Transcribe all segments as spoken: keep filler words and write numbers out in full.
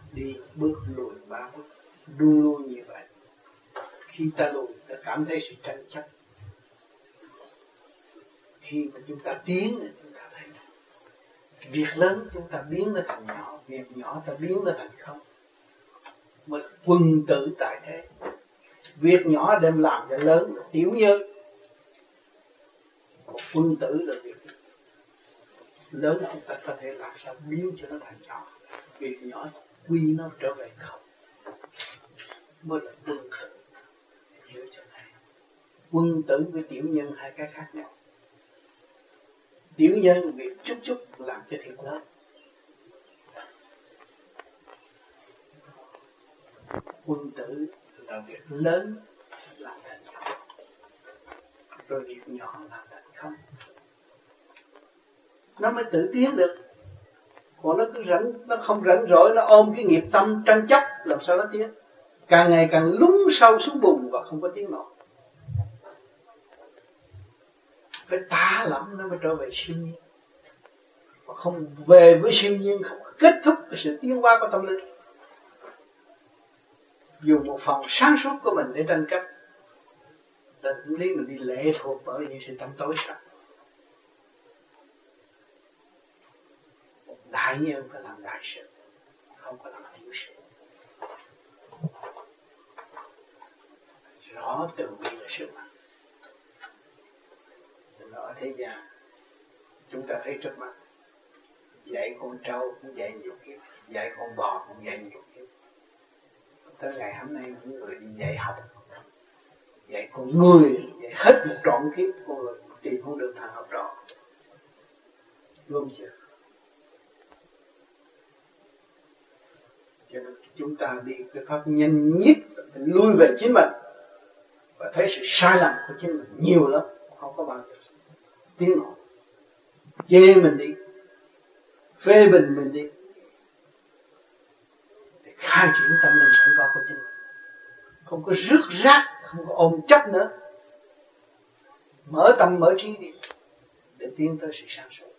đi bước lùi ba bước, luôn luôn như vậy. Khi ta lùi, ta cảm thấy sự tranh chấp. Khi mà chúng ta tiến, chúng ta thấy việc lớn chúng ta biến nó thành nhỏ, việc nhỏ ta biến nó thành không. Một quân tử tại thế. Việc nhỏ đem làm cho lớn là tiểu nhân. Một quân tử là việc lớn, chúng ta có thể làm sao biến cho nó thành nhỏ. Việc nhỏ quy nó trở về không, mới là quân tử. Hiểu cho này, quân tử với tiểu nhân hai cái khác nhau. Tiểu nhân việc chút chút làm cho thiệt lớn. Quân tử là việc lớn làm thành nhỏ, rồi việc nhỏ làm thành không. Nó mới tự tiến được. Còn nó cứ rảnh, nó không rảnh rỗi, nó ôm cái nghiệp tâm tranh chấp, làm sao nó tiến? Càng ngày càng lún sâu xuống bùn và không có tiến nổi. Phải ta lắm nó mới trở về siêu nhiên. Và không về với siêu nhiên, không kết thúc cái sự tiến hóa của tâm linh. Dùng một phần sáng suốt của mình để tranh chấp, là cũng lý mình đi lệ thuộc bởi những sự tâm tối sạch. Đại nhân phải làm đại sự, không có làm tiểu sự. Rõ tự bi là sự mạnh. Ở thế gian chúng ta thấy trước mắt, dạy con trâu cũng dạy nhiều kiếp, dạy con bò cũng dạy nhiều kiếp. Tới ngày hôm nay những người đi dạy học, dạy con người, dạy hết một trọn kiếp con người tìm không được thằng học trò. Đúng chưa? Cho nên chúng ta đi cái pháp nhanh nhất là phải lui về chính mình và thấy sự sai lầm của chính mình nhiều lắm, không có bao giờ tiến nổi. Chê mình đi, phê bình mình đi, để khai triển tâm linh sẵn có của chính mình. Không có rước rác, không có ôm chấp nữa. Mở tâm mở trí đi để tiến tới sự sáng suốt.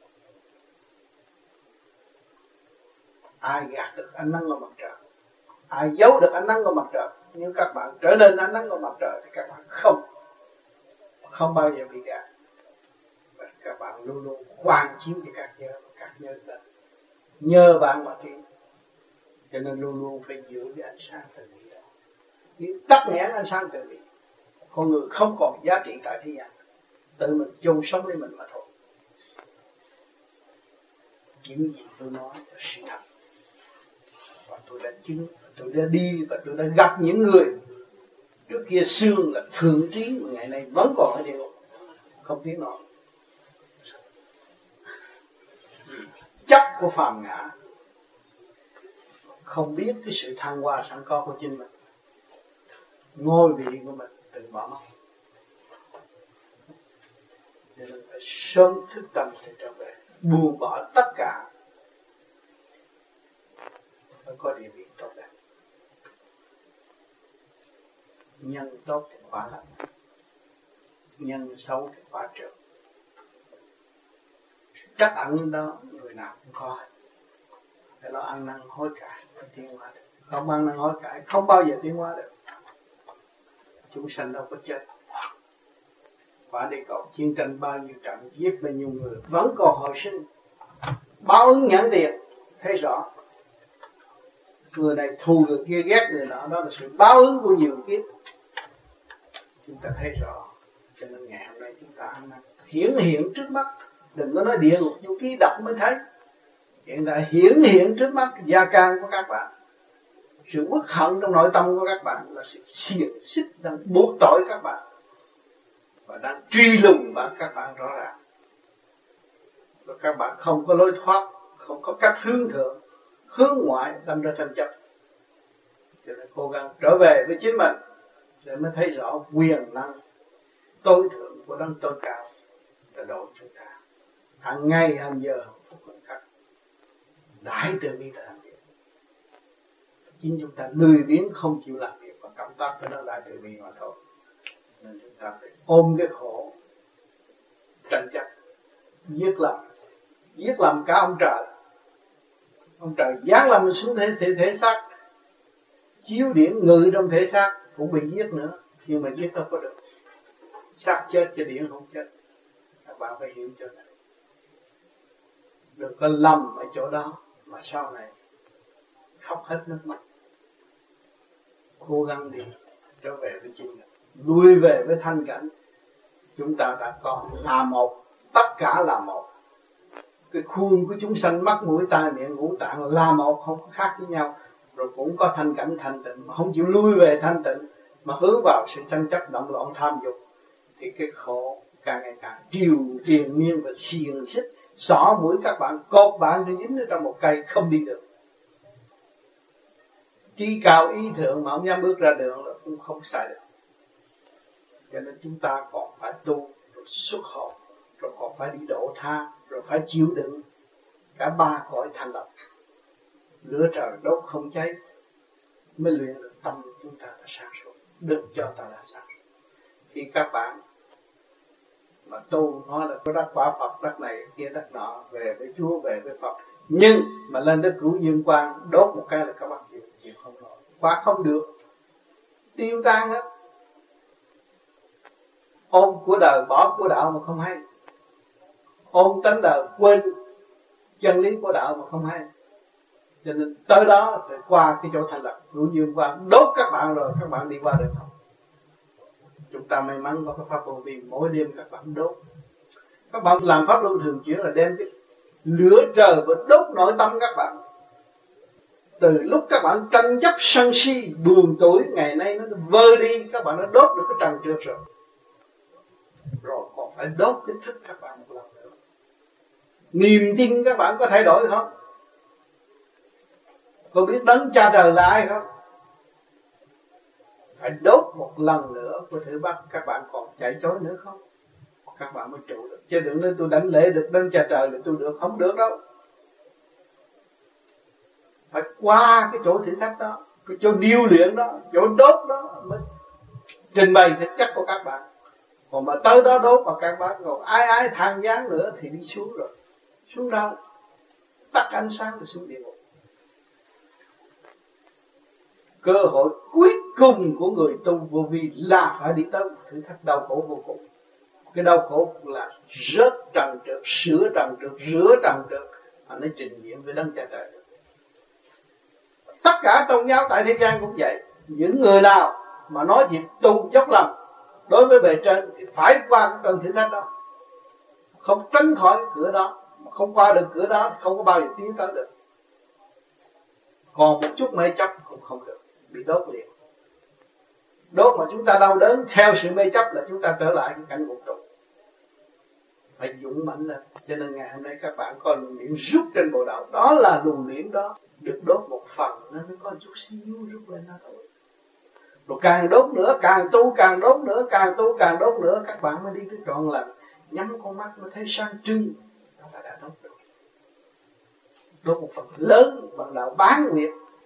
Ai gạt được ánh nắng của mặt trời, ai giấu được ánh nắng của mặt trời. Nếu các bạn trở nên ánh nắng của mặt trời thì các bạn không Không bao giờ bị gạt. Và các bạn luôn luôn quang chiếu cho các nhớ, các nhớ là nhờ bạn mà tiến. Cho nên luôn luôn phải giữ cái ánh sáng từ bi đó. Nếu tắt nghẽn ánh sáng từ bi, con người không còn giá trị tại thế gian, tự mình chung sống với mình mà thôi. Những gì tôi nói là sự thật, và tôi đã chứng, tôi đã đi và tôi đã gặp những người trước kia xương là thượng trí mà ngày nay vẫn còn ở địa ngục, không tiến nổi. Chấp của phàm ngã, không biết cái sự thăng hoa sẵn có của chính mình, ngôi vị của mình tự bỏ mất. Nên phải sớm thức tâm để trở về, buông bỏ tất cả, phải có địa vị tốt đẹp. Nhân tốt thì quả lành, nhân xấu thì quả trượt. Trắc ẩn đó người nào cũng có. Phải lo ăn năn hối cải mới tiến hóa được. Không ăn năn hối cải không bao giờ tiến hóa được. Chúng sanh đâu có chết. Quả địa cầu chiến tranh bao nhiêu trận, giết bao nhiêu người, vẫn còn hồi sinh. Báo ứng nhãn tiền, thấy rõ. Người này thù người kia, ghét người nọ, đó là sự báo ứng của nhiều kiếp. Chúng ta thấy rõ. Cho nên ngày hôm nay chúng ta ăn năn hiển hiện trước mắt. Đừng có nói địa ngục vô ký đọc mới thấy. Hiện tại hiển hiện trước mắt gia can của các bạn. Sự uất hận trong nội tâm của các bạn là sự xiềng xích đang buộc tội các bạn và đang truy lùng bạn các bạn rõ ràng. Và các bạn không có lối thoát, không có cách hướng thượng, hướng ngoại đâm ra tranh chấp. Cho nên cố gắng trở về với chính mình để mới thấy rõ quyền năng tối thượng của đấng tối cao để độ chúng ta. Hàng ngày hàng giờ phút khoảnh khắc đại từ bi là làm việc. Chính chúng ta lười biếng không chịu làm việc và cộng tác với nó đại từ bi mà thôi. Nên chúng ta phải ôm cái khổ tranh chấp, giết lầm, giết lầm cả ông trời. Ông trời giáng lâm xuống thể, thể, thể xác, chiếu điển ngự trong thể xác cũng bị giết nữa, nhưng mà giết đâu có được. Xác chết cho điển không chết. Các bạn phải hiểu cho này. Đừng có lầm ở chỗ đó mà sau này khóc hết nước mắt. Cố gắng đi trở về với chính mình, lui về với thanh cảnh. Chúng ta đã còn là một, tất cả là một. Cái khuôn của chúng sanh mắt mũi tai miệng ngũ tạng là một, không có khác với nhau. Rồi cũng có thanh cảnh thanh tịnh, mà không chịu lui về thanh tịnh, mà hướng vào sự tranh chấp động loạn tham dục, thì cái khổ càng ngày càng triều triền miên và xiềng xích xỏ mũi các bạn, cột bạn để dính ở trong một cây không đi được. Trí cao ý thượng mà không dám bước ra đường là cũng không sai được. Cho nên chúng ta còn phải tu, rồi xuất hồn, rồi còn phải đi độ tha, rồi phải chịu đựng cả ba cõi thanh lọc. Lửa trời đốt không cháy mới luyện được tâm chúng ta là sáng suốt, được cho ta là sáng suốt. Khi các bạn mà tu nói là có đắc quả Phật, đắc này kia đắc nọ, về với Chúa, về với Phật, nhưng mà lên đất cửu dương quang đốt một cái là các bạn chịu chịu không nổi, quá không được, tiêu tan hết. Ôm của đời bỏ của đạo mà không hay, ôm tánh đời quên chân lý của đạo mà không hay. Cho nên tới đó phải qua cái chỗ thanh lập cửu dương quang đốt các bạn rồi các bạn đi qua được không? Chúng ta may mắn có cái pháp vô vi, mỗi đêm các bạn đốt. Các bạn làm pháp luân thường chuyển là đem cái lửa trời và đốt nội tâm các bạn. Từ lúc các bạn tranh chấp sân si buồn tuổi, ngày nay nó vơi đi, các bạn đã đốt được cái trần trượt rồi. Rồi còn phải đốt cái thức các bạn một lần nữa. Niềm tin các bạn có thay đổi không? Có biết đấng cha trời là ai không? Phải đốt một lần nữa của thử bắt các bạn còn chạy chối nữa không? Các bạn mới trụ được. Chứ đừng nói tôi đánh lễ được đấng cha trời là tôi được, không được đâu. Phải qua cái chỗ thử thách đó, cái chỗ điêu luyện đó, chỗ đốt đó mới trình bày thực chất của các bạn. Còn mà tới đó đốt mà các bạn còn ai ai than gián nữa thì đi xuống rồi. Xuống đâu? Tắt ánh sáng rồi xuống địa ngục. Cơ hội cuối cùng của người tu vô vi là phải đi tới thử thách đau khổ vô cùng. Cái đau khổ là rớt trần trượt, sửa trần trượt, rửa trần trượt, mà nó trình diễn với đấng cha trời. Tất cả tôn giáo tại thế gian cũng vậy. Những người nào mà nói việc tu dốc lòng đối với bề trên thì phải qua cái cơn thử thách đó, không tránh khỏi cửa đó, mà không qua được cửa đó không có bao giờ tiến tới được. Còn một chút mê chấp cũng không được, bị đốt liền. Đốt mà chúng ta đau đớn theo sự mê chấp là chúng ta trở lại cái cảnh ngục tù. Phải dũng mãnh lên. Cho nên ngày hôm nay các bạn có luồng điển rút trên bộ đạo, đó là luồng điển đó được đốt một phần, nó mới có chút xíu rút lên đó thôi. Rồi càng đốt nữa, càng tu càng đốt nữa, càng tu càng đốt nữa, các bạn mới đi tới trọn lành. Nhắm con mắt mới thấy sáng trưng, đó là đã đốt được. Đốt một phần lớn bằng đạo bán nguyệt.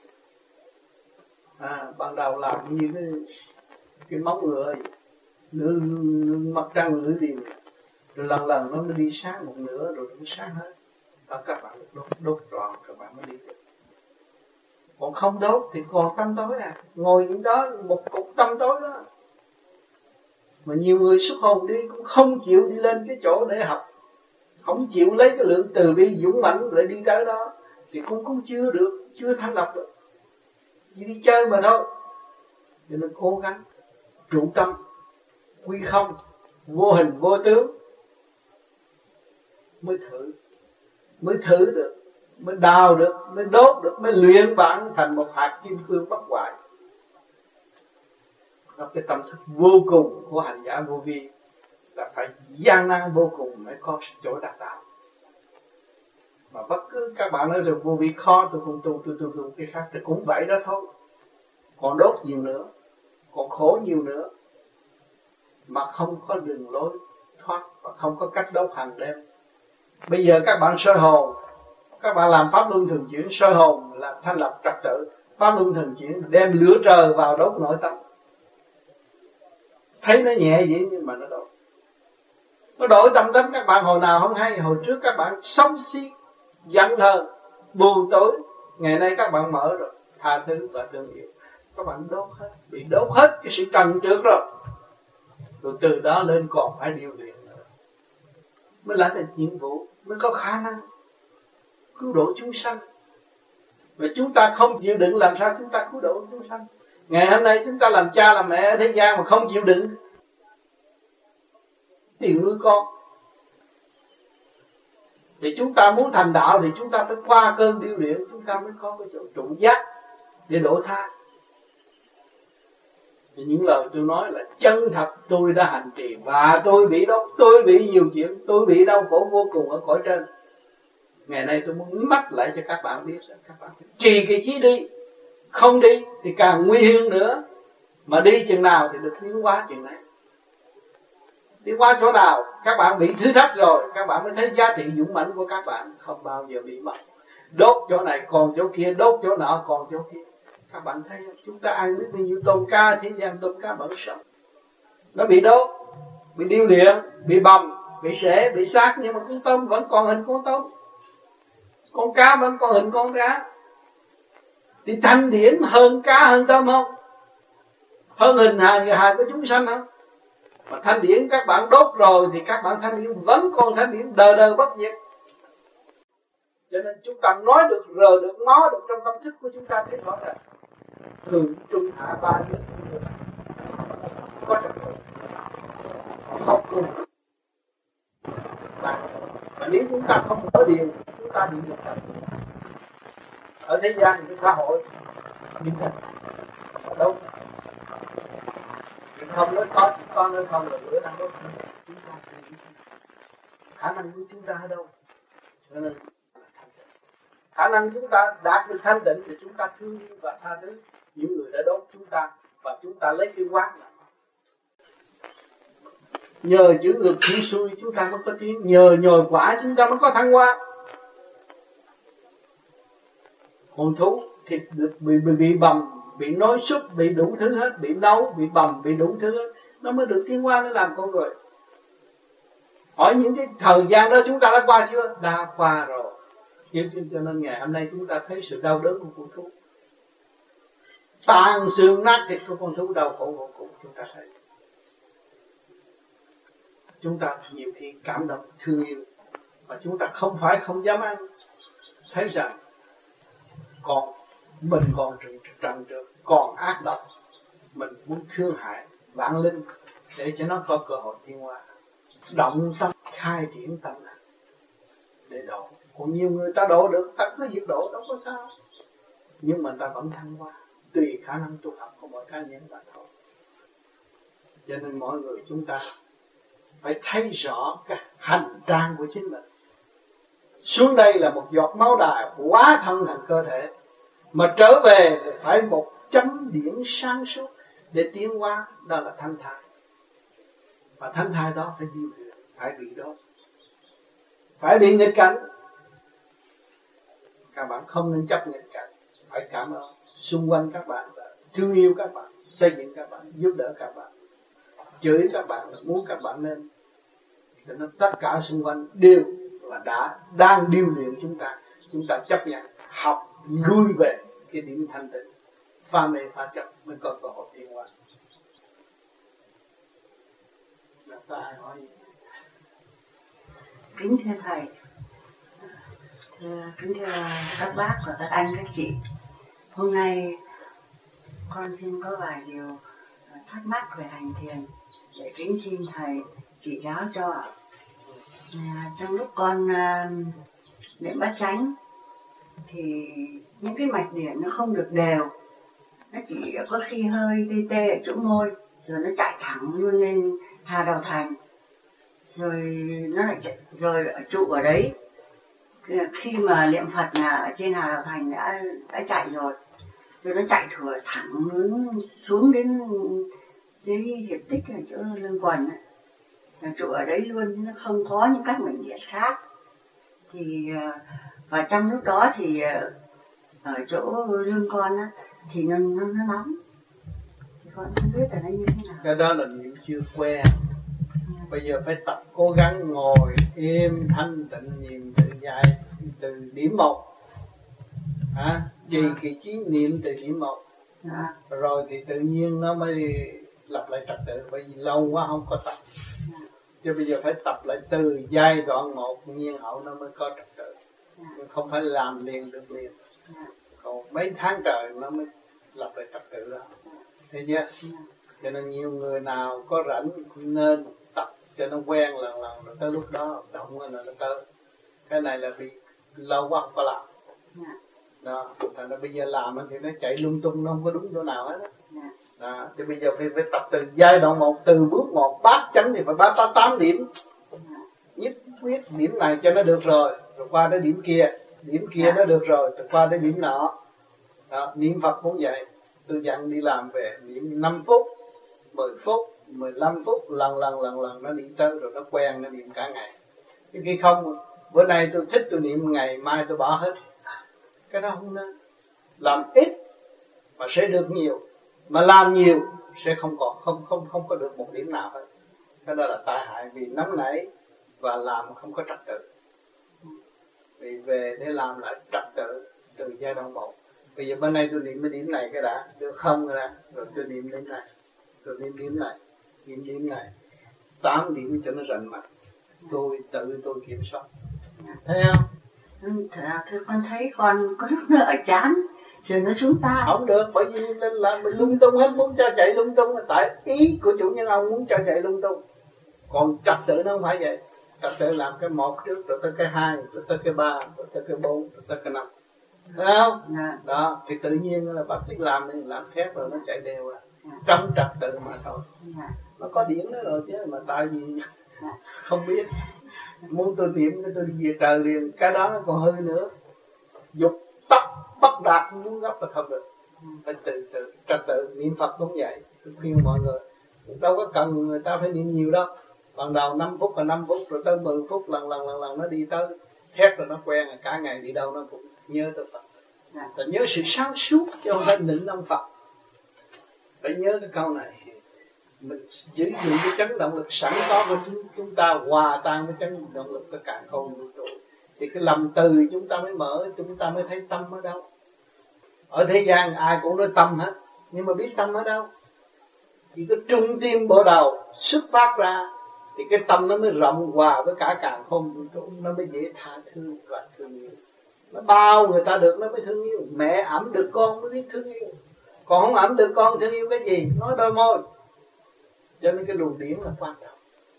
À, ban đầu làm như cái, cái móng ngựa nửa mặt trăng nửa đêm, rồi lần lần nó mới đi sáng một nửa rồi nó sáng hết. Đó các bạn đốt đốt tròn các bạn mới đi được. Còn không đốt thì còn tâm tối à, ngồi những đó một cục tâm tối đó. Mà nhiều người xuất hồn đi cũng không chịu đi lên cái chỗ để học, không chịu lấy cái lượng từ bi dũng mãnh để đi tới đó, thì cũng cũng chưa được, chưa thanh lập được, chỉ đi chơi mà thôi. Cho nên cố gắng trụ tâm quy không, vô hình vô tướng mới thử, mới thử được, mới đào được, mới đốt được, mới luyện bạn thành một hạt kim cương bất hoại. Đó, cái tâm thức vô cùng của hành giả vô vi là phải gian nan vô cùng mới có chỗ đạt đạo. Mà bất cứ các bạn nói được vô vi khó, tôi không tu, tôi tu tu cái khác thì cũng vậy đó thôi. Còn đốt nhiều nữa, còn khổ nhiều nữa, mà không có đường lối thoát và không có cách đốt hàng đêm. Bây giờ các bạn soi hồn, các bạn làm pháp luân thường chuyển, soi hồn là thanh lập trật tự. Pháp luân thường chuyển đem lửa trời vào đốt nội tâm. Thấy nó nhẹ vậy nhưng mà nó đốt. Nó đổi tâm tính các bạn hồi nào không hay. Hồi trước các bạn sống xí, giận hờn, buồn tối. Ngày nay các bạn mở rồi, tha thứ và thương yêu, các bạn đốt hết, bị đốt hết cái sự trần trước rồi. Rồi từ đó lên còn phải điều luyện nữa, mới là thành nhiệm vụ, mới có khả năng cứu độ chúng sanh. Mà chúng ta không chịu đựng làm sao chúng ta cứu độ chúng sanh? Ngày hôm nay chúng ta làm cha làm mẹ ở thế gian mà không chịu đựng tiền nuôi con, thì chúng ta muốn thành đạo thì chúng ta phải qua cơn điêu luyện, chúng ta mới có cái chỗ trụ giác để độ tha. Thì những lời tôi nói là chân thật, tôi đã hành trì và tôi bị đốt, tôi bị nhiều chuyện, tôi bị đau khổ vô cùng ở cõi trên. Ngày nay tôi muốn mách lại cho các bạn biết rằng các bạn trì cái chí đi, không đi thì càng nguy hiểm nữa. Mà đi chừng nào thì được tiến hóa chừng này. Tiến hóa chỗ nào các bạn bị thử thách rồi, các bạn mới thấy giá trị dũng mãnh của các bạn không bao giờ bị mất. Đốt chỗ này còn chỗ kia, đốt chỗ nọ còn chỗ kia. Các bạn thấy chúng ta ăn biết bao nhiêu tôm cá, thế gian tôm cá bẩn sống, nó bị đốt, bị điêu luyện, bị bầm, bị sể, bị xác, nhưng mà con tôm vẫn còn hình con tôm, con cá vẫn còn hình con cá. Thì thanh điển hơn cá hơn tôm không? Hơn hình hài người hài của chúng sanh không? Mà thanh điển các bạn đốt rồi thì các bạn thanh điển vẫn còn thanh điển đời đời bất diệt. Cho nên chúng ta nói được, rờ được, nói được trong tâm thức của chúng ta thấy rõ ràng. Thường trung hạ ba giới có trật tự, học cùng. Và, và nếu chúng ta không có điều, chúng ta bị nhập cảnh. Ở thế gian thì cái xã hội nhưng mà ở đâu thì không nói có, con nói không là bữa đang đốt chúng ta khả năng của chúng ta ở đâu? Cho nên khả năng chúng ta đạt được thanh định thì chúng ta thương yêu và tha thứ những người đã đốt chúng ta, và chúng ta lấy cái quán làm. Nhờ chữ ngược chữ xuôi chúng ta mới có tiếng, nhờ nhồi quả chúng ta mới có thăng hoa. Hồn thú thịt được bị, bị, bị bầm, bị nói súc, bị đủ thứ hết, bị nấu, bị bầm, bị đủ thứ hết, nó mới được tiến hóa, nó làm con người. Hỏi những cái thời gian đó chúng ta đã qua chưa? Đã qua rồi. Cho nên ngày hôm nay chúng ta thấy sự đau đớn của con thú, tan xương nát thịt của con thú đau khổ vô cùng. Chúng ta thấy, chúng ta nhiều khi cảm động thương yêu, mà chúng ta không phải không dám ăn. Thấy rằng còn mình còn trần trần trượt, còn ác độc, mình muốn thương hại vạn linh để cho nó có cơ hội tiến hóa, động tâm khai triển tâm này để độ. Còn nhiều người ta độ được, ta cứ việc độ đâu có sao, nhưng mà ta vẫn thăng hoa tùy khả năng tu học của mỗi cá nhân bạn thôi. Cho nên mọi người chúng ta phải thấy rõ cái hành trang của chính mình. Xuống đây là một giọt máu đài hóa thân thành cơ thể, mà trở về thì phải một chấm điểm sáng suốt để tiến hóa, đó là thanh thai. Và thanh thai đó phải điều luyện, phải bị đốt, phải bị nghịch cảnh. Các bạn không nên chấp nghịch cảnh, phải cảm ơn xung quanh các bạn, thương yêu các bạn, xây dựng các bạn, giúp đỡ các bạn, chửi các bạn là muốn các bạn nên. Cho nên tất cả xung quanh đều là đã đang điêu luyện chúng ta. Chúng ta chấp nhận học lui về cái điểm thanh tịnh, pha mê pha chấp mới có cơ hội tiến hóa. Là có ai hỏi gì? Kính thưa thầy, thưa, kính thưa các bác và các anh các chị, hôm nay con xin có vài điều thắc mắc về hành thiền để kính xin thầy chỉ giáo cho. À, trong lúc con uh, niệm bát chánh thì những cái mạch điển nó không được đều, nó chỉ có khi hơi tê tê ở chỗ môi, rồi nó chạy thẳng luôn lên hà đầu thành, rồi nó lại chạy, rồi trụ ở đấy. Khi mà niệm Phật là ở trên hà đầu thành đã đã chạy rồi, rồi nó chạy thừa thẳng luôn xuống đến dưới hiệp tích ở chỗ lưng quần ấy. Trụ ở đấy luôn, nó không có những các mệnh điện khác. Thì và trong lúc đó thì ở chỗ lưng con á, thì nó, nó, nó nóng. Thì con không biết là nó như thế nào. Cái đó là niệm chưa quen. Bây giờ phải tập cố gắng ngồi im thanh tịnh niệm từ dài, từ điểm một hả trì à. kỳ trí niệm từ điểm một à. rồi thì tự nhiên nó mới lập lại trật tự, bởi vì lâu quá không có tập. à. Chứ bây giờ phải tập lại từ giai đoạn một nhiên hậu nó mới có trật tự. à. Không phải làm liền được liền. à. Còn mấy tháng trời nó mới lập lại trật tự đó. Thấy chưa? à. Cho nên nhiều người nào có rảnh nên tập cho nó quen lần lần, rồi tới lúc đó động là nó tới. Cái này là vì lâu quá không có làm. à. Đó, thành ra bây giờ làm thì nó chạy lung tung, nó không có đúng chỗ nào hết. à. Đó, thì bây giờ phải, phải tập từ giai đoạn một, từ bước một bát chánh thì phải bát tám điểm. Nhất quyết điểm này cho nó được rồi, rồi qua tới điểm kia, điểm kia nó được rồi, rồi qua tới điểm nọ. Đó, niệm Phật cũng vậy. Tôi dặn đi làm về niệm năm phút, mười phút, mười lăm phút, lần lần lần lần nó niệm tới rồi nó quen, nó niệm cả ngày. Cái kia không, bữa nay tôi thích tôi niệm ngày, mai tôi bỏ hết. Cái đó không nên. Làm ít mà sẽ được nhiều, mà làm nhiều sẽ không còn không không không có được một điểm nào hết. Cái đó là tai hại, vì nóng nảy và làm không có trật tự. Vì về để làm lại trật tự từ giai đoạn một. Bây giờ bên này tôi niệm cái điểm này cái đã, được không rồi đã, rồi tôi niệm điểm này, rồi niệm điểm này, niệm điểm này, tám điểm cho nó rành mạch. Tôi tự tôi kiểm soát. Thấy không? Thưa con thấy con có lúc nó ở chán, rồi nó xuống ta. Không được, bởi vì nên là mình lung tung hết, muốn cho chạy lung tung, tại ý của chủ nhân ông muốn cho chạy lung tung. Còn trật tự nó không phải vậy. Trật tự làm cái một trước, rồi tới cái hai, rồi tới cái ba, rồi tới cái bốn, rồi tới cái năm. Thấy không? À. Đó, thì tự nhiên là bác thích làm thì làm thét rồi nó chạy đều à. Trong trật tự mà thôi. À. Nó có điển đó rồi chứ, mà tại vì không biết. Muốn tôi niệm tôi đi về trời liền, cái đó nó còn hư nữa. Dục tóc bất đạt muốn gấp là không được. Phải từ từ trật tự. Niệm Phật cũng vậy. Tôi khuyên mọi người đâu có cần người ta phải niệm nhiều đâu. Ban đầu năm phút là năm phút, rồi tới mười phút lần lần lần lần nó đi tới thét rồi nó quen, rồi cả ngày đi đâu nó cũng nhớ tới Phật. Và nhớ sự sáng suốt chứ không phải nịnh ông Phật. Phải nhớ cái câu này. Mình giữ gìn cái chấn động lực sẵn có của chúng, chúng ta hòa tan với chấn động lực của cả không vũ trụ. Thì cái lầm từ chúng ta mới mở, chúng ta mới thấy tâm ở đâu. Ở thế gian ai cũng nói tâm hết, nhưng mà biết tâm ở đâu? Chỉ có trung tim bộ đầu xuất phát ra thì cái tâm nó mới rộng hòa với cả cả không vũ trụ, nó mới dễ tha thứ và thương yêu. Nó bao người ta được nó mới thương yêu. Mẹ ẵm được con mới biết thương yêu, còn không ẵm được con thương yêu cái gì? Nói đôi môi. Cho nên cái luồng điển là quan trọng.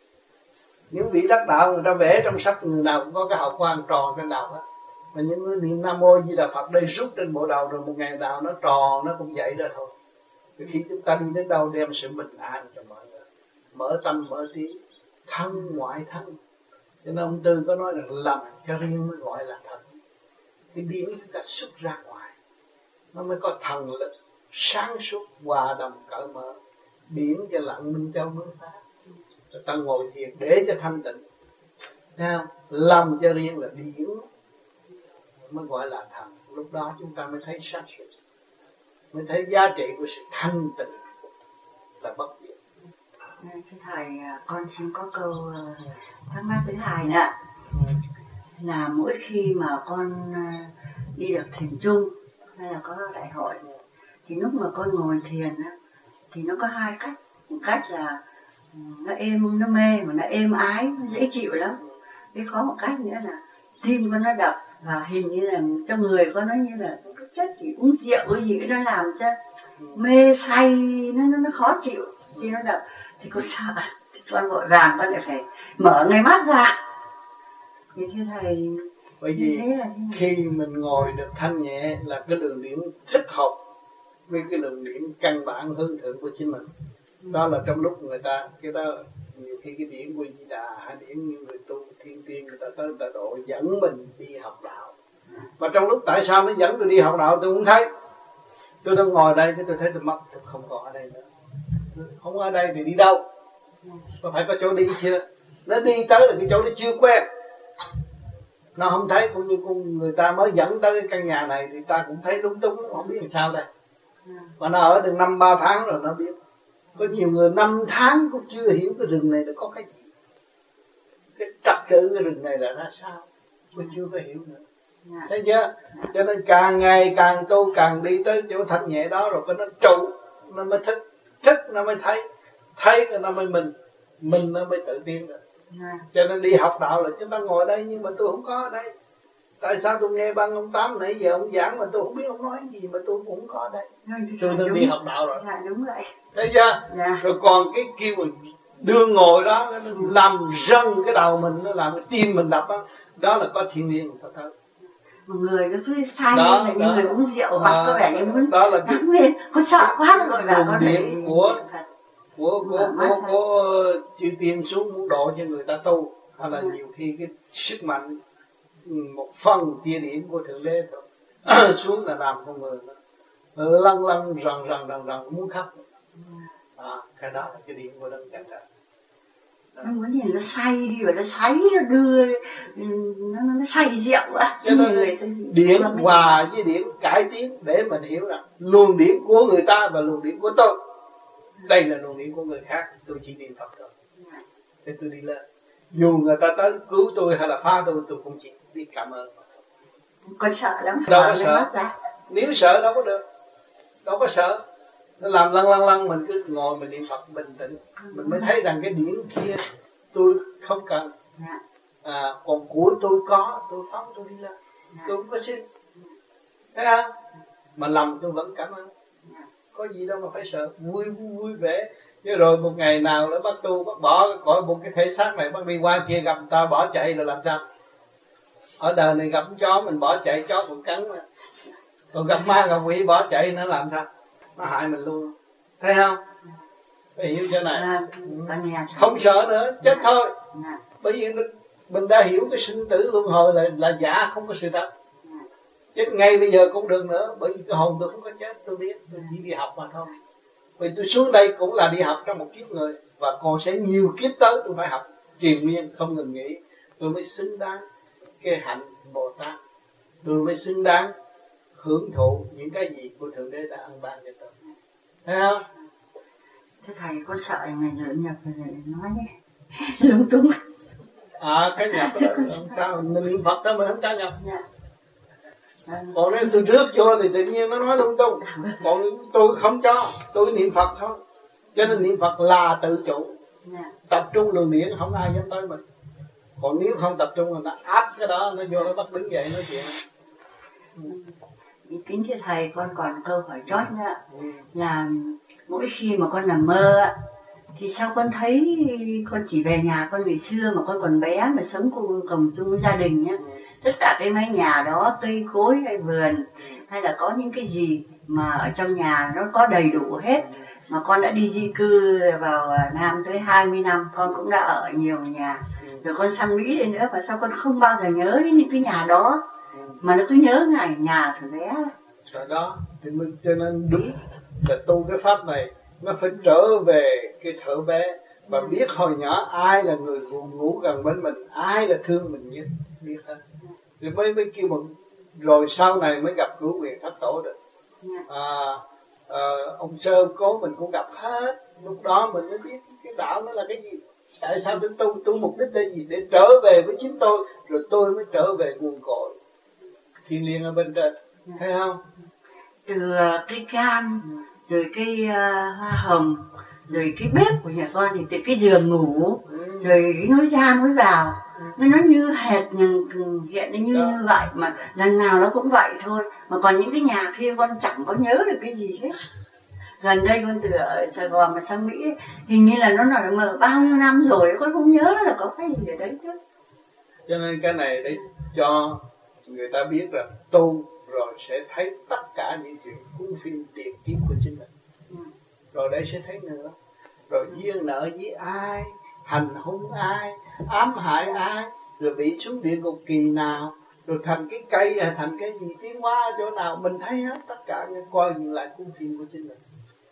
Những vị đắc đạo người ta vẽ trong sách, người nào cũng có cái hào quang tròn trên đầu hết. Mà những người niệm Nam Mô Di Đà Phật đây rút trên bộ đầu, rồi một ngày nào nó tròn nó cũng vậy đó thôi. Vì khi chúng ta đi đến đâu đem sự bình an cho mọi người, mở tâm mở trí, thân ngoại thân. Cho nên ông Tư có nói rằng làm cho riêng mới gọi là thật. Cái điển chúng ta xuất ra ngoài nó mới có thần lực sáng suốt hòa đồng cởi mở. Điển cho lặng minh châu mới phát. Rồi ta ngồi thiền để cho thanh tịnh. Thấy không? Làm cho riêng là điển mới gọi là thần. Lúc đó chúng ta mới thấy sáng suốt, mới thấy giá trị của sự thanh tịnh là bất diệt. Thưa Thầy, con xin có câu thắc mắc thứ hai nữa. Ừ. Là mỗi khi mà con đi được thiền chung hay là có đại hội, thì lúc mà con ngồi thiền thì nó có hai cách. Một cách là nó êm, nó mê, mà nó êm ái, nó dễ chịu lắm. Cái có một cách nữa là tim con nó đập, và hình như là trong người con nó như là cái chất gì uống rượu gì nó làm cho mê say, nó nó, nó khó chịu khi nó đập. Thì con sợ, thì con vội vàng con lại phải mở ngay mắt ra. Thì thưa Thầy, bởi vì khi mình ngồi được thanh nhẹ là cái lượng điển thích hợp với cái lượng điển căn bản hương thượng của chính mình. Đó là trong lúc người ta, cái đó nhiều khi cái điển của Di Đà hay điển như người tu thiên tiên người ta tới người ta độ dẫn mình đi học đạo. Mà trong lúc tại sao nó dẫn tôi đi học đạo tôi không thấy. Tôi đang ngồi đây cái tôi thấy tôi mất, tôi không còn ở đây nữa. Không ở đây thì đi đâu? Có phải có chỗ đi chưa? Nó đi tới là cái chỗ nó chưa quen. Nó không thấy, cũng như người ta mới dẫn tới cái căn nhà này thì ta cũng thấy lung tung, không biết làm sao đây. Mà nó ở được năm ba tháng rồi nó biết. Có nhiều người năm tháng cũng chưa hiểu cái rừng này là có cái gì, cái trật tự cái rừng này là ra sao, tôi chưa có hiểu nữa. Yeah. Thấy chưa? Cho nên càng ngày càng tu càng đi tới chỗ thanh nhẹ đó rồi cái nó trụ, nó mới thức, thức nó mới thấy, thấy nó mới mình, mình nó mới tự tiến được. Yeah. Cho nên đi học đạo là chúng ta ngồi đây nhưng mà tôi không có ở đây. Tại sao tôi nghe băng ông Tám nãy giờ ông giảng mà tôi không biết ông nói gì mà tôi cũng không có ở đây. Tôi đã đi học đạo rồi. Dạ đúng vậy. Thấy chưa? Dạ. Rồi còn cái kêu mình đưa ngồi đó nó làm răng cái đầu mình, nó làm cái tim mình đập đó, đó là có thiên liêng người ta tới. Một người nó cứ say lên, như người uống rượu mặt có vẻ như muốn đó là nắng lên, con sợ quá rồi là con điểm của của của của của chư tiên xuống muốn độ cho người ta tu, hay là nhiều khi cái sức mạnh một phần tia điểm của thượng đế thôi xuống là làm con người nó lăn lăn rần rần rần rần muốn khóc. À, cái đó là cái điểm của đấng cha trời. Nó muốn nhìn nó say đi và nó xoáy nó đưa nó, nó say rượu á. Cho nên điện hòa với điện cải tiến để mình hiểu rằng luồng điển của người ta và luồng điển của tôi, đây là luồng điển của người khác, tôi chỉ niệm Phật thôi để tôi đi lên. Dù người ta tới cứu tôi hay là phá tôi, tôi cũng chỉ đi cảm ơn. Con sợ lắm. Đâu có sợ. Nếu sợ đâu có được. Đâu có sợ. Nó làm lăn lăn lăn mình cứ ngồi mình niệm Phật bình tĩnh, mình mới thấy rằng cái điển kia tôi không cần. À, còn của tôi có, tôi phóng tôi đi lên, tôi không có xin. Thấy không? Mà lòng tôi vẫn cảm ơn. Có gì đâu mà phải sợ, vui vui vẻ. Chứ rồi một ngày nào nó bắt tu, bắt bỏ khỏi một cái thể xác này, bắt đi qua kia gặp người ta bỏ chạy là làm sao? Ở đời này gặp chó mình bỏ chạy, chó cũng cắn mà. Còn gặp ma gặp quỷ bỏ chạy nó làm sao? Nó hại mình luôn. Thấy không? Phải hiểu chỗ này. Không sợ nữa, chết thôi. Bởi vì mình đã hiểu cái sinh tử luân hồi là, là giả, không có sự thật. Chết ngay bây giờ cũng được nữa. Bởi vì cái hồn tôi không có chết, tôi biết. Tôi chỉ đi học mà thôi. Vì tôi xuống đây cũng là đi học trong một kiếp người. Và còn sẽ nhiều kiếp tới tôi phải học triền miên không ngừng nghỉ. Tôi mới xứng đáng cái hạnh Bồ Tát. Tôi mới xứng đáng hưởng thụ những cái gì của Thượng Đế đã ăn ban cho tôi. Thấy không? Thế thầy có sợ ngày nhớ nhập rồi nói nhé. Lung tung. À cái nhập đó làm sao? Mình niệm Phật đó mình không cho nhập. Dạ. Còn nếu tôi rước vô thì tự nhiên nó nói lung tung. Còn tôi không cho, tôi niệm Phật thôi. Cho nên niệm Phật là tự chủ. Dạ. Tập trung luồng điển không ai dám tới mình. Còn nếu không tập trung là nó áp cái đó, nó vô nó bắt đứng dậy nói chuyện. Kính thưa thầy, con còn câu hỏi chót nữa. Ừ. Là mỗi khi mà con nằm mơ á, thì sao con thấy con chỉ về nhà con ngày xưa mà con còn bé mà sống cùng, cùng chung với gia đình nhá. Ừ. Tất cả cái mái nhà đó, cây cối hay vườn, hay là có những cái gì mà ở trong nhà nó có đầy đủ hết. Mà con đã đi di cư vào Nam tới hai mươi năm, con cũng đã ở nhiều nhà. Rồi con sang Mỹ đi nữa, và sao con không bao giờ nhớ đến những cái nhà đó, mà nó cứ nhớ ngày nhà thằng bé. Rồi đó, thì mình cho nên đúng là tu cái pháp này nó phải trở về cái thở bé và biết hồi nhỏ ai là người ngủ gần bên mình, ai là thương mình nhất, biết hết. Thì mới mới kêu mình rồi sau này mới gặp cửu quyền thất tổ được. À, à, ông Sơ cố mình cũng gặp hết, lúc đó mình mới biết cái đạo nó là cái gì. Tại sao tôi tu, tu mục đích là gì? Để trở về với chính tôi, rồi tôi mới trở về nguồn cội thiên liêng ở bên trên, thấy không? Từ cái cam, rồi cái uh, hoa hồng, rồi cái bếp của nhà con thì từ cái giường ngủ, ừ. rồi cái nối ra nối vào, ừ. nó nó như hệt hiện như như vậy, mà lần nào nó cũng vậy thôi. Mà còn những cái nhà kia con chẳng có nhớ được cái gì hết. Gần đây con từ ở Sài Gòn mà sang Mỹ, hình như là nó là mở bao nhiêu năm rồi, con không nhớ là có cái gì ở đấy chứ. Cho nên cái này để cho người ta biết rằng tu rồi sẽ thấy tất cả những chuyện cuốn phim tiền kiếp của chính mình. Ừ. Rồi đây sẽ thấy nữa. Rồi duyên nợ với ai, hành hung ai, ám hại ai, rồi bị xuống địa ngục kỳ nào, rồi thành cái cây hay thành cái gì tiến hóa ở chỗ nào, mình thấy hết tất cả, coi nhìn lại cuốn phim của chính mình.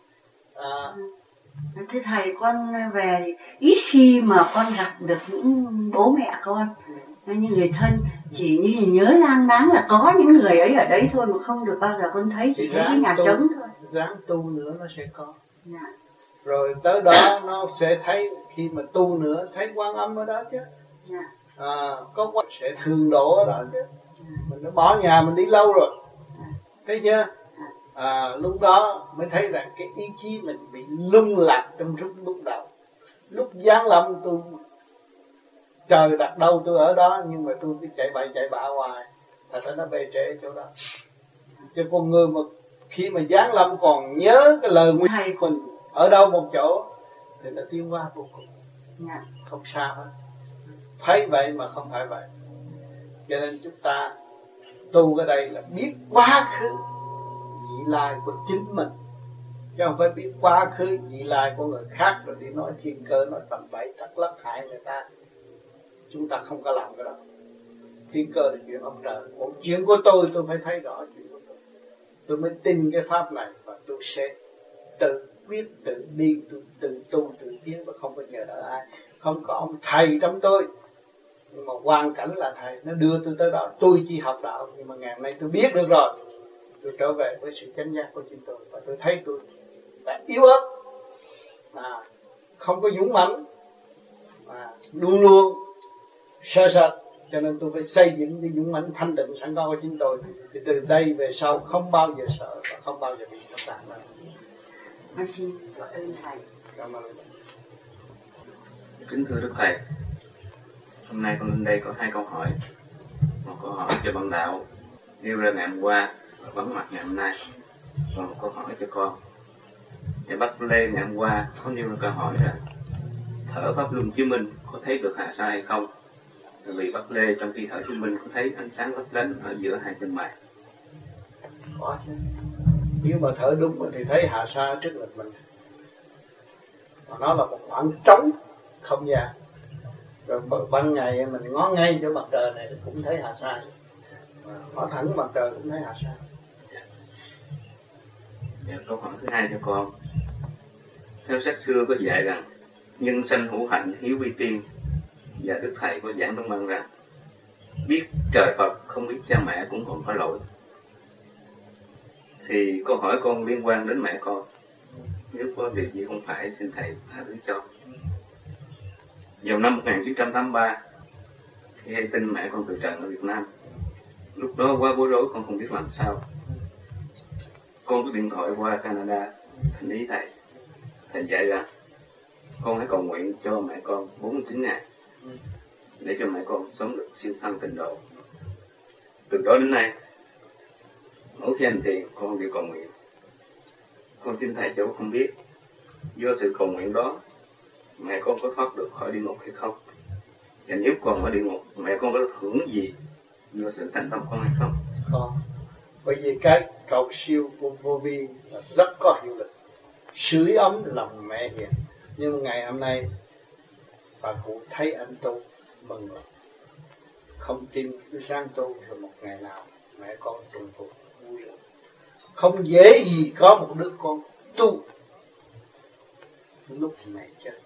À. Thế thầy, con về thì ít khi mà con gặp được những bố mẹ con, như người thân, chỉ như nhớ lang đáng là có những người ấy ở đấy thôi, mà không được bao giờ con thấy, chỉ thấy cái nhà trống thôi. Ráng tu nữa nó sẽ có. Dạ. Rồi tới đó nó sẽ thấy, khi mà tu nữa thấy Quan Âm ở đó chứ. Dạ. À, có Quan sẽ thường độ ở đó chứ. Mình đã bỏ nhà mình đi lâu rồi, thấy chưa? À, lúc đó mới thấy rằng cái ý chí mình bị lung lạc trong lúc lúc đầu. Lúc giáng lâm tôi trời đặt đâu tôi ở đó, nhưng mà tôi cứ chạy bậy chạy bạ hoài, thật ra nó bề trễ chỗ đó. Chứ con người mà khi mà giáng lâm còn nhớ cái lời nguy hay mình ở đâu một chỗ thì nó tiến hóa vô cùng, không sao hết. Thấy vậy mà không phải vậy. Cho nên chúng ta tu ở đây là biết quá khứ vị lai của chính mình, chứ không phải biết quá khứ vị lai của người khác rồi đi nói thiên cơ, nói tầm bậy thất lắc hại người ta. Chúng ta không có làm cái đó. Thiên cơ là chuyện ông trời, còn chuyện của tôi tôi phải thấy rõ chuyện của tôi, tôi mới tin cái pháp này và tôi sẽ tự quyết tự đi, tôi tự tu tự tiến và không có nhờ đợi ai. Không có ông thầy trong tôi, nhưng mà hoàn cảnh là thầy nó đưa tôi tới đó. Tôi chỉ học đạo, nhưng mà ngày hôm nay tôi biết được rồi, tôi trở về với sự chánh giác của chính tôi và tôi thấy tôi đã yếu ớt, à, không có dũng mãnh, à, luôn luôn sợ sệt. Cho nên tôi phải xây dựng cái dũng mãnh thanh định sẵn có của chính tôi, thì từ đây về sau không bao giờ sợ và không bao giờ bị thất bại nữa. Con xin cảm ơn thầy. Cảm ơn. Kính thưa Đức Thầy, hôm nay con lên đây có hai câu hỏi. Một câu hỏi cho ban đạo nêu ra ngày hôm qua và vắng mặt ngày hôm nay, và một câu hỏi cho con. Nhà Bác Lê ngày hôm qua có nêu ra câu hỏi là thở pháp luân chiếu minh có thấy được hạ sa hay không? Bởi vì Bác Lê trong khi thở chiếu minh có thấy ánh sáng lấp lánh ở giữa hai chân mày. Có chứ. Nếu mà thở đúng thì thấy hạ sa trước mặt mình. Và nó là một khoảng trống không gian. Rồi ban ngày mình ngó ngay chỗ mặt trời này cũng thấy hạ sa. Ngó thẳng mặt trời cũng thấy hạ sa. Dạ, câu hỏi thứ hai cho con. Theo sách xưa có dạy rằng nhân sanh hữu hạnh hiếu vi tiên, và Đức Thầy có giảng trong băng rằng biết trời Phật không biết cha mẹ cũng còn có lỗi. Thì câu hỏi con liên quan đến mẹ con, nếu có việc gì không phải xin Thầy tha thứ cho. Vào năm một nghìn chín trăm tám mươi ba, khi hay tin mẹ con từ trần ở Việt Nam, lúc đó quá bối rối, con không biết làm sao. Con có điện thoại qua Canada thành ý Thầy. Thầy dạy rằng con hãy cầu nguyện cho mẹ con bốn mươi chín ngày để cho mẹ con sống được siêu thăng tịnh độ. Từ đó đến nay, mỗi khi hành thiền con đều cầu nguyện. Con xin Thầy cho con biết, do sự cầu nguyện đó mẹ con có thoát được khỏi địa ngục hay không? Và nếu còn ở địa ngục, mẹ con có hưởng gì do sự thành tâm con hay không? Có. Bởi vì cái cầu siêu của vô vi là rất có hiệu lực, sưởi ấm lòng mẹ hiền. Nhưng ngày hôm nay bà cụ thấy anh tu mừng rồi, không tin cứ sáng tu rồi một ngày nào mẹ con trùng phục vui lắm. Không dễ gì có một đứa con tu lúc mẹ chết.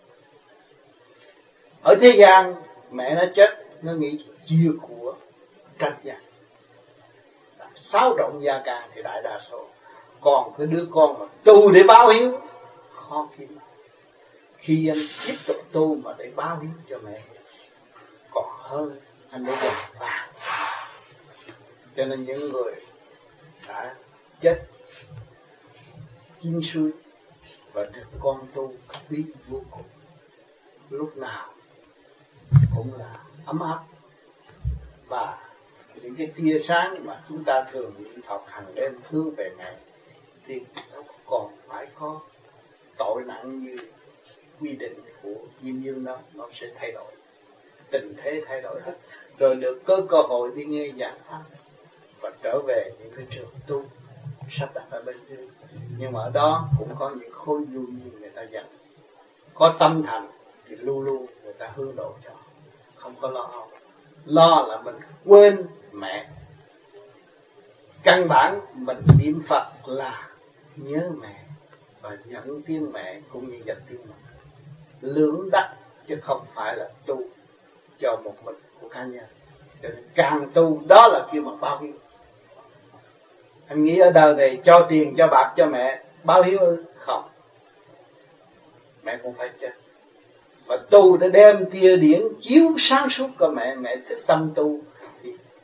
Ở thế gian mẹ nó chết, nó nghĩ chia của tranh giành, xáo động gia càng thì đại đa số. Còn cái đứa con mà tu để báo hiếu khó kiếm. Khi anh tiếp tục tu mà để báo hiếu cho mẹ còn hơn anh để dành vàng. Cho nên những người đã chết chín suối và được con tu quý vô cùng, lúc nào cũng là ấm áp. Và những cái tia sáng mà chúng ta thường niệm Phật hàng đêm hướng về mẹ thì nó còn phải có tội nặng như quy định của Diêm Dương đó, nó sẽ thay đổi, tình thế thay đổi hết, rồi được có cơ hội đi nghe giảng pháp và trở về những cái trường tu sắp đặt ở bên dưới. Nhưng mà ở đó cũng có những khối du nhiên người ta dạy, có tâm thành thì luôn luôn người ta hướng độ cho, không có lo âu. Lo là mình quên mẹ. Căn bản mình niệm Phật là nhớ mẹ và nhận tiếng mẹ cũng như nhận tiếng mẹ, lưỡng đắc chứ không phải là tu cho một mình của cá nhân. Cho nên càng tu đó là kêu bằng báo hiếu. Anh nghĩ ở đời này cho tiền cho bạc cho mẹ báo hiếu ư? Không, mẹ cũng phải chết. Và tu để đem tia điển chiếu sáng suốt của mẹ, mẹ thích tâm tu thì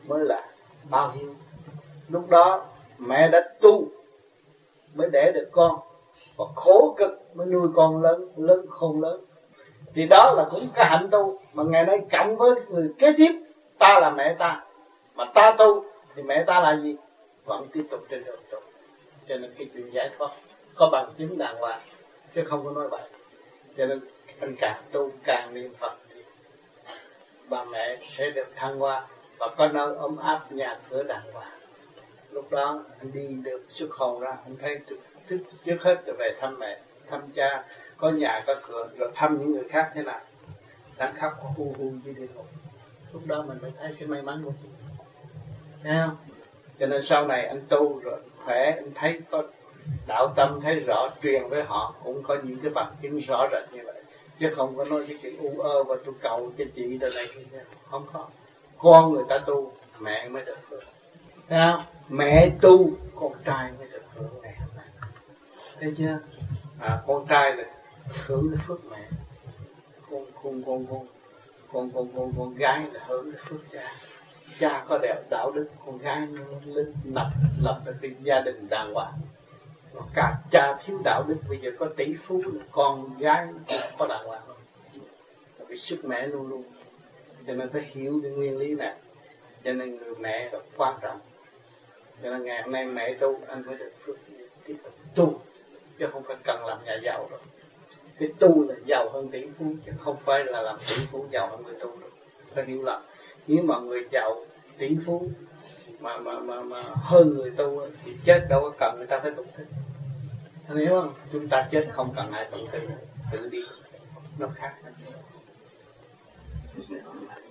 mới là bao nhiêu. Lúc đó mẹ đã tu mới đẻ được con, và khổ cực mới nuôi con lớn, lớn khôn lớn. Thì đó là cũng cái hạnh tu. Mà ngày nay cộng với người kế tiếp, ta là mẹ ta, mà ta tu thì mẹ ta là gì? Vẫn tiếp tục trên đường tu. Cho nên cái chuyện giải thoát có bằng chứng đàng hoàng, chứ không có nói vậy. Cho nên anh càng tu càng niệm Phật thì bà mẹ sẽ được thăng hoa và có nơi ấm áp, nhà cửa đàng hoàng. Lúc đó anh đi được xuất hồn ra, anh thấy trước, trước hết là về thăm mẹ, thăm cha, có nhà có cửa, rồi thăm những người khác thế nào. Đang khóc có hu hu như địa ngục. Lúc đó mình mới thấy cái may mắn của chị. Thấy không? Cho nên sau này anh tu rồi khỏe, anh thấy có đạo tâm, thấy rõ, truyền với họ cũng có những cái bằng chứng rõ rệt như vậy. Chứ không có nói cái chuyện u ơ và tôi cầu cho chị đời này kia. Không có. Con người ta tu, mẹ mới được hưởng. Thấy không? Mẹ tu, con trai mới được hưởng ngày hôm nay. Thấy chưa? À, con trai là hưởng cái phước mẹ. Con con con con con con con con gái là hưởng cái phước cha. Cha có đẹp đạo đức, con gái nó lên lập lập được cái gia đình đàng hoàng. Cả cha thiếu đạo đức, bây giờ có tỷ phú, con gái có đàng hoàng không? Vì sức mẹ luôn luôn. Cho nên phải hiểu cái nguyên lý này. Cho nên người mẹ là quan trọng. Cho nên ngày hôm nay mẹ tu, anh phải được phước tiếp tục tu, chứ không phải cần làm nhà giàu rồi. Cái tu là giàu hơn tỷ phú, chứ không phải là làm tỷ phú giàu hơn người tu rồi. Phải hiểu lầm. Nếu mà người giàu tỷ phú mà mà mà mà hơn người tu thì chết đâu có cần người ta phải tụng kinh. Anh hiểu không? Chúng ta chết không cần ai tụng kinh, tự đi, nó khác.